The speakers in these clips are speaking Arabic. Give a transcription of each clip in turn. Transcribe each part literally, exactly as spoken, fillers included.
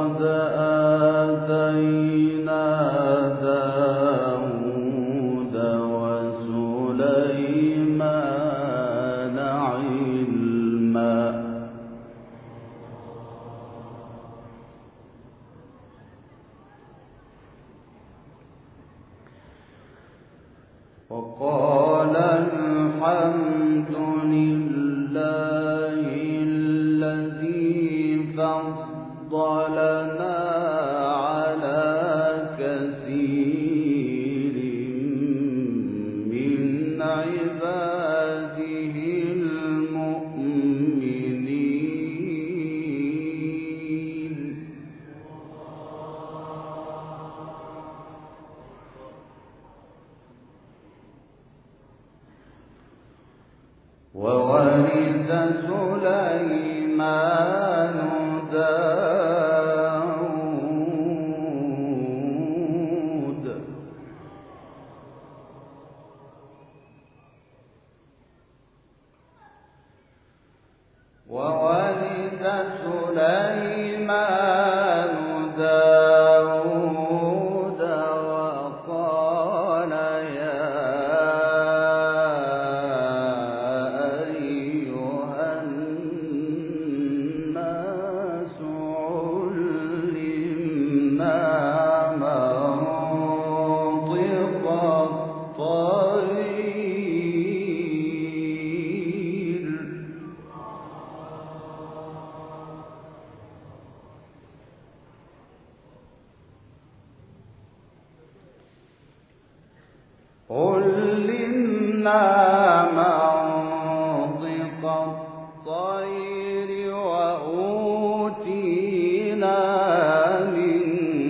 وَلَقَدْ آتَيْنَا دَاوُودَ وَسُلَيْمَانَ عِلْمًا وَقَالَ الْحَمْدُ لِلَّهِ الَّذِي فَضَّلَنَا عَلَى كَثِيرٍ مِّنْ عِبَادِهِ الْمُؤْمِنِينَ وَوَرِثَ سُلَيْمَانُ دَاوُودَ وَوَرِثَ سُلَيْمَانُ دَاوُودَ وَقَالَ يَا أَيُّهَا النَّاسُ عُلِّمْنَا مَنطِقَ الطَّيْرِ عُلِّمْنَا مَنطِقَ الطَّيْرِ وَأُوتِينَا مِن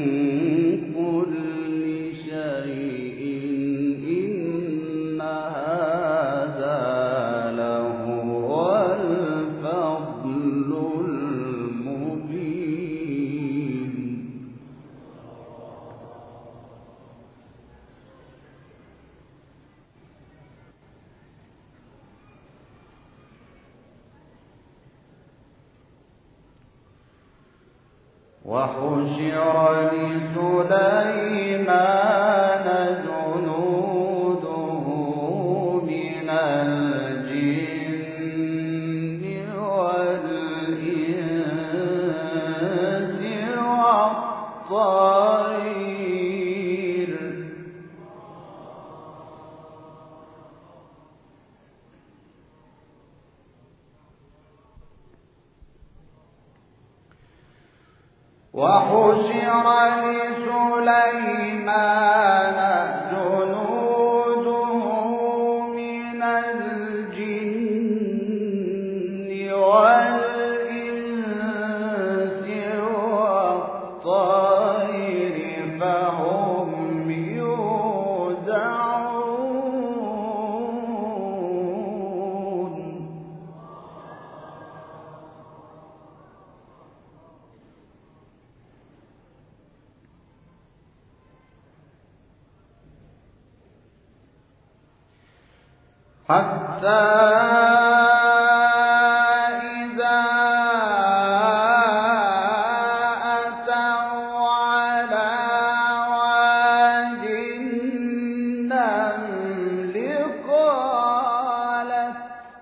كُلِّ شَيْءٍ إِنَّ هَٰذَا لَهُوَ الْفَضْلُ الْمُبِينُ وَحُشِرَ لِسُلَيْمَانَ جُنُودُهُ مِنَ الْجِنِّ وَالْإِنسِ وَالطَّيْرِ وَحُشِرَ لِسُلَيْمَانَ جُنُودُهُ مِنَ الْجِنِّ وَالْإِنسِ وَالطَّيْرِ فَهُمْ يُوزَعُونَ حَتَّى إِذَا أَتَوْا عَلَىٰ وَادِ النَّمْلِ قَالَتْ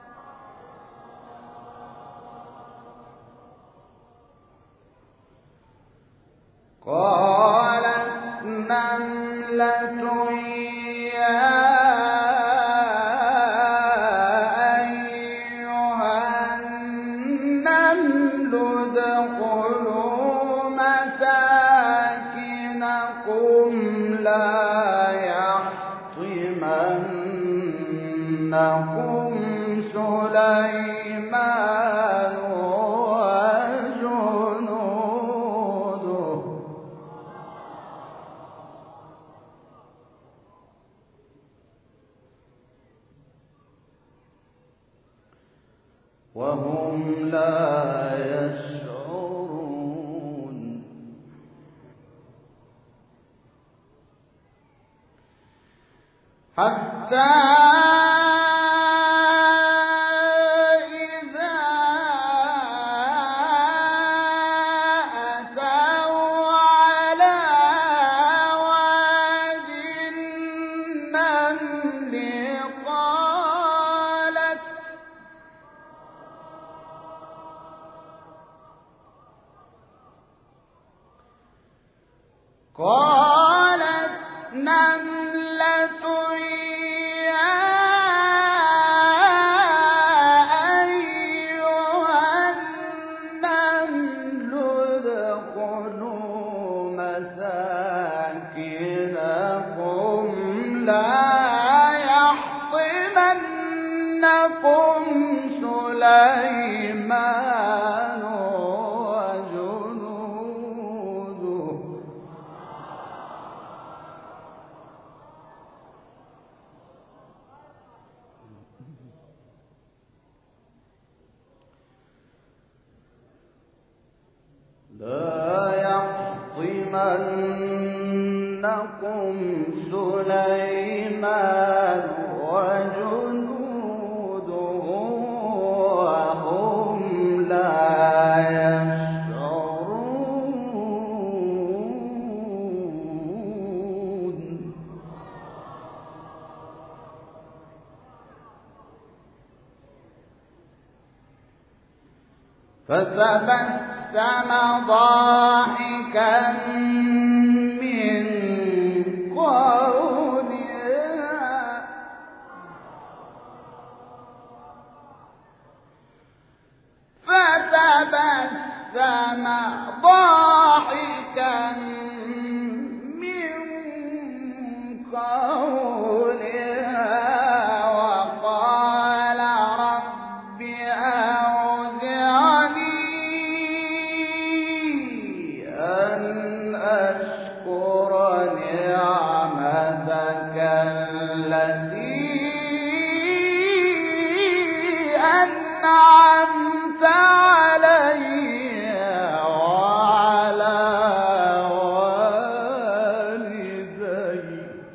قَالَتْ نَمْلَةٌ يَا يَحْطِمَنَّكُمْ سُلَيْمَانُ وَجُنُودُهُ وَهُمْ لَا يَشْعُرُونَ حَتَّى إِذَا أَتَوْا لا يحطمنكم سليمان وجنوده لا يحطمنكم سليمان وجنوده وهم لا يشعرون فتبسم ضاحكا من قولها فتبسم ضاحكا من قولها وقال رب أوزعني أن أشكر نعمتك التي أنعمت علي وعلى والدي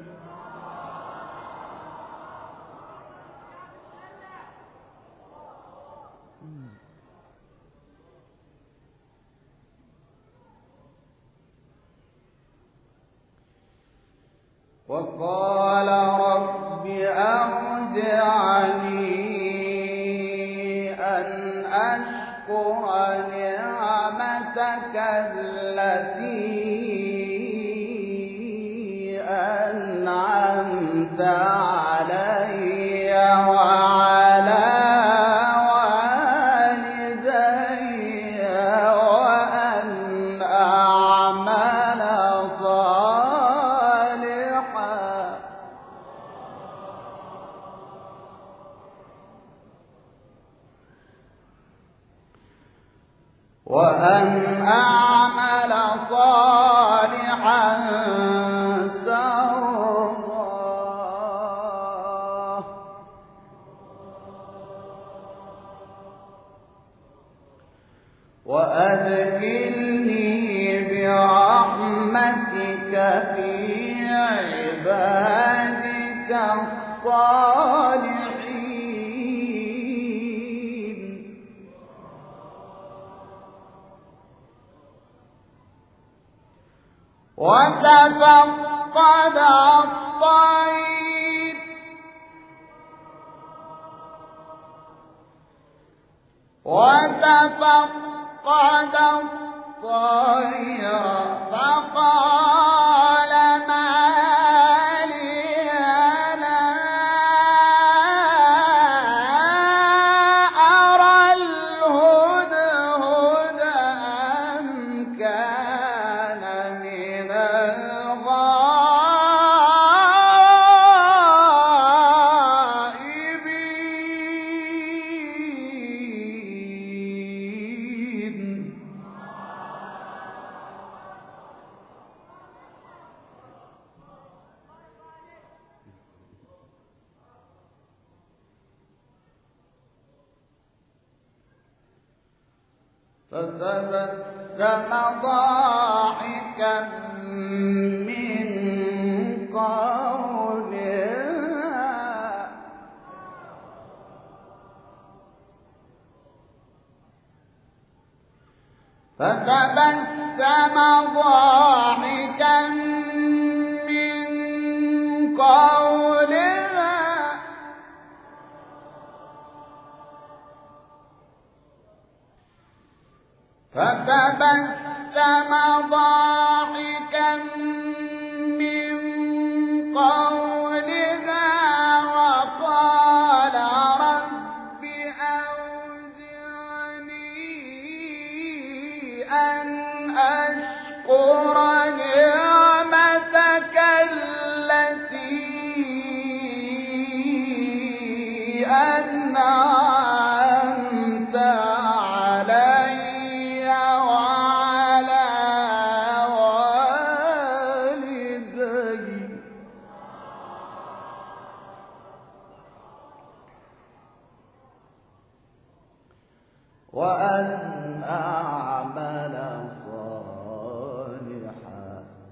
وقال رب أوزعني أن أشكر نعمتك التي أنعمت علي وعلى والدي وأن أعمل صالحا وأن أعمل صالحا ترضاه وأدخلني برحمتك في عبادك الصالحين وتفقد الطير وتفقد الطير فقال ما لي لا أرى الهدهد أم كان من الغائبين فتبسم ضاحكا من قولها فتبسم ضاحكا من قولها فتبسم ضاحكا من قولها وقال رب أوزعني أن أشكر نعمتك التي وأن أعمل صالحا.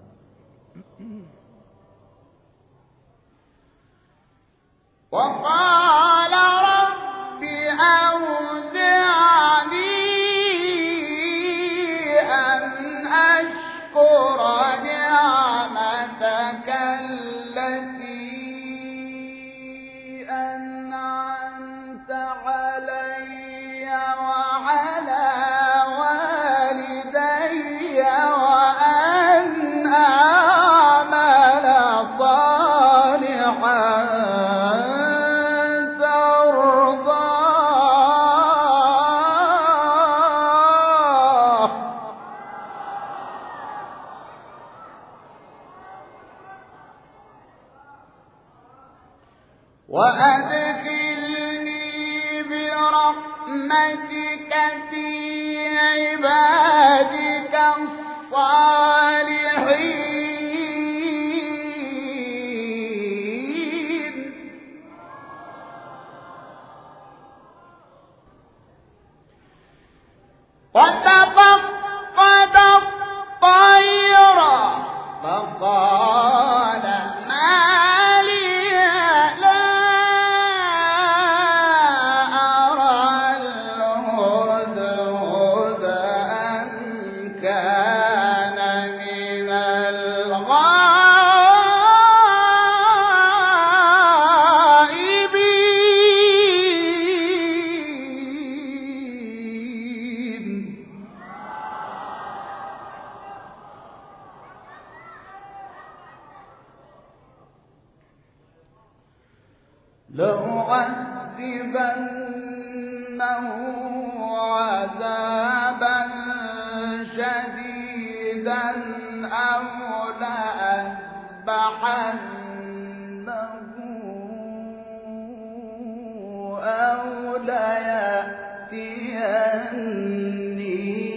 وقال رب أوزعني أن أشكر نعمتك التي أنعمت علي وعلى والدي وأن أعمل صالحا ترضاه. وأدخلني برحمتك في عبادك الصالحين. وتفقد الطير فقال ما لي لا أرى الهدهد أم كان من الغائبين. لأعذبنه عذابا شديدا أو لأذبحنه أو ليأتيني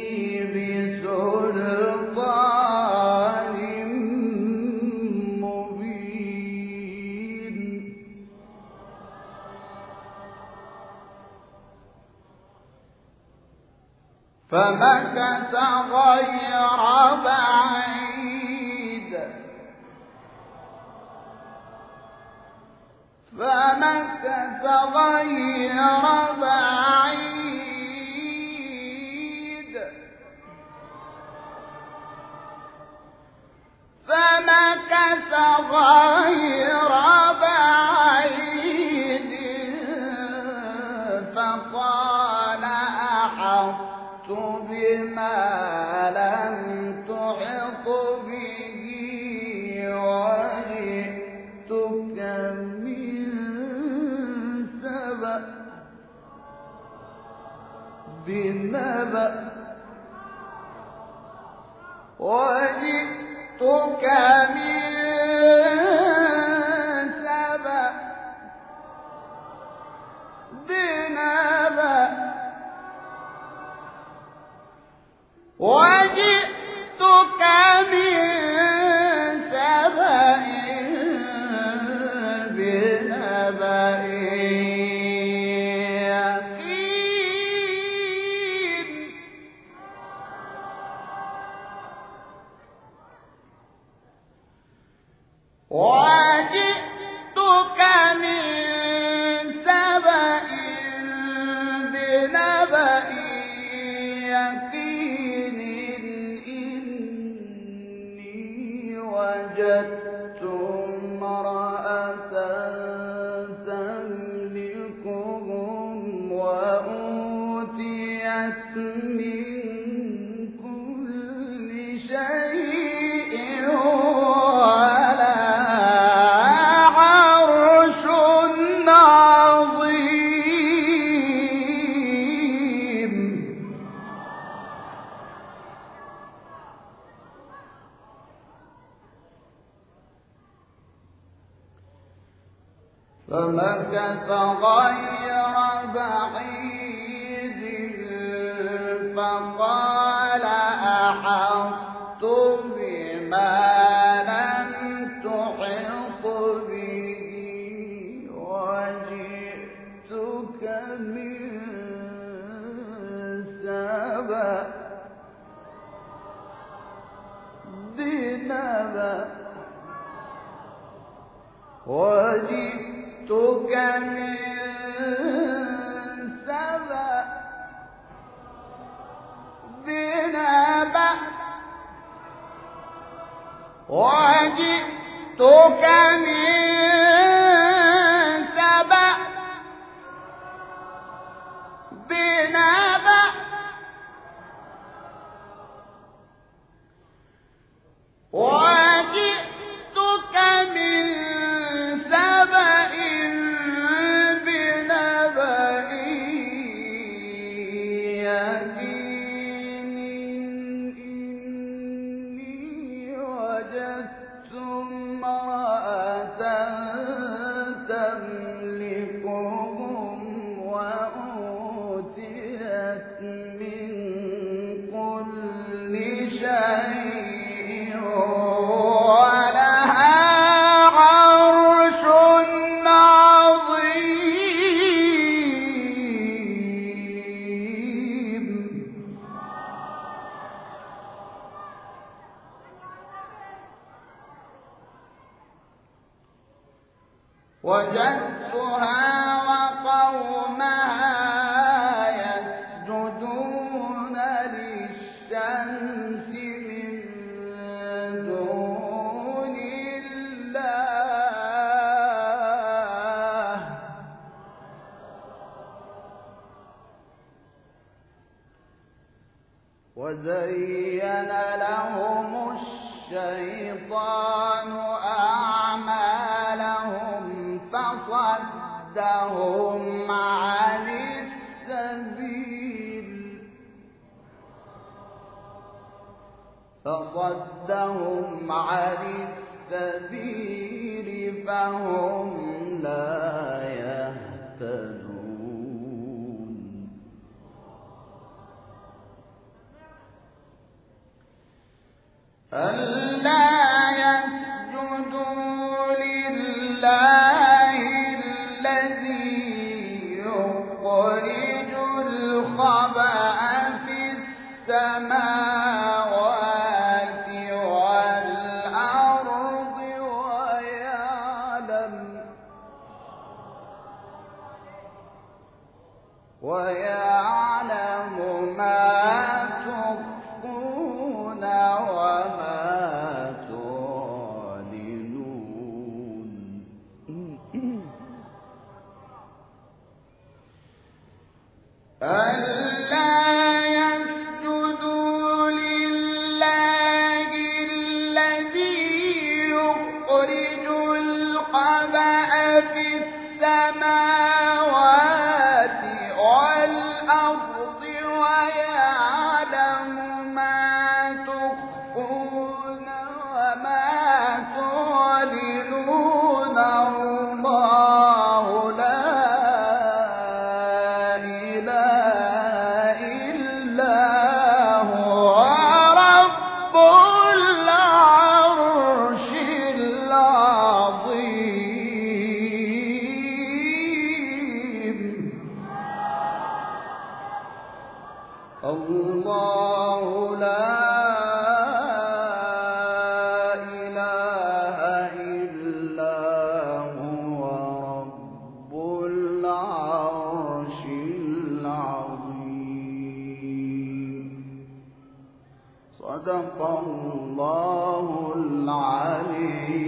بسلطان مبين. فمكث غير بعيد فمكث غير بعيد فمكث غير بعيد فقال أحطت بما لم تحط به وجئتك من سبأ بنبأ وجئتك من سبأ بنبأ وجئتك من سبأ بنبأ يقين. وجئتك من سبأ بنبأ يقين. إني وجدت امرأة تملكهم وأوتيت من كل شيء ولها عرش عظيم. فمكث غير بعيد فقال أحطت بما لم تحط به وجئتك من وجئتك من سبأ بنبأ وجئتك من سبأ بنبأ وجئتك من سبأ بنبأ يقين إني وجدت امرأة تملكهم وأوتيت من كل شيء ولها عرش عظيم وجدتها وقومها يسجدون للشمس من دون الله وزين لهم الشيطان أعمالهم فصدهم عن السبيل فصدهم عن السبيل فهم لا يهتدون ألا يسجدوا لله الذي يخرج الخبأ في السماوات والأرض ويعلم ويعلم ما تخفون وما تعلنون ألا يسجدوا لله الذي يخرج الخبأ في السماوات والأرض ويعلم ما تخفون وما تعلنون الله لا إله إلا هو رب العرش العظيم الله لا إله إلا هو رب العرش العظيم صدق الله العلي